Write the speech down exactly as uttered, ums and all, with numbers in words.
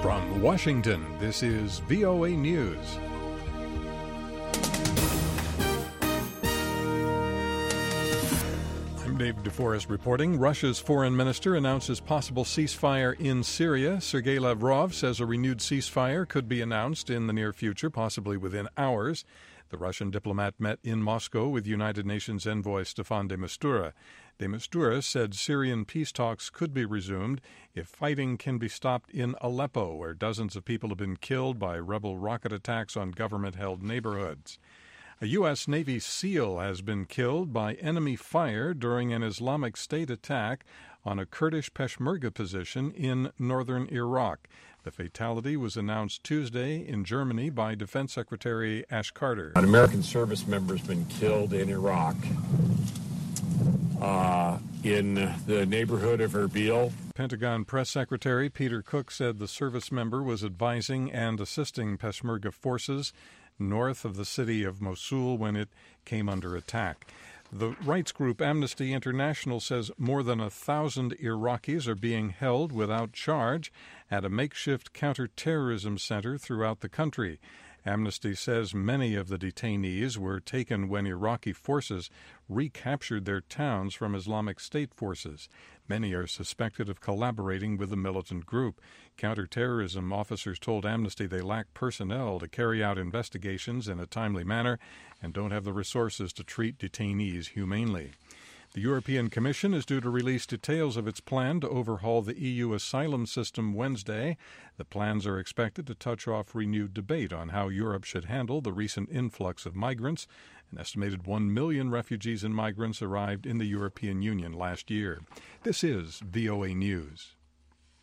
From Washington, this is V O A News. I'm Dave DeForest reporting. Russia's foreign minister announces possible ceasefire in Syria. Sergei Lavrov says a renewed ceasefire could be announced in the near future, possibly within hours. The Russian diplomat met in Moscow with United Nations envoy Staffan de Mistura. De Mistura said Syrian peace talks could be resumed if fighting can be stopped in Aleppo, where dozens of people have been killed by rebel rocket attacks on government-held neighborhoods. A U S. Navy SEAL has been killed by enemy fire during an Islamic State attack on a Kurdish Peshmerga position in northern Iraq. The fatality was announced Tuesday in Germany by Defense Secretary Ash Carter. An American service member has been killed in Iraq uh, in the neighborhood of Erbil. Pentagon Press Secretary Peter Cook said the service member was advising and assisting Peshmerga forces north of the city of Mosul when it came under attack. The rights group Amnesty International says more than a thousand Iraqis are being held without charge at a makeshift counterterrorism center throughout the country. Amnesty says many of the detainees were taken when Iraqi forces recaptured their towns from Islamic State forces. Many are suspected of collaborating with the militant group. Counterterrorism officers told Amnesty they lack personnel to carry out investigations in a timely manner and don't have the resources to treat detainees humanely. The European Commission is due to release details of its plan to overhaul the E U asylum system Wednesday. The plans are expected to touch off renewed debate on how Europe should handle the recent influx of migrants. An estimated one million refugees and migrants arrived in the European Union last year. This is V O A News.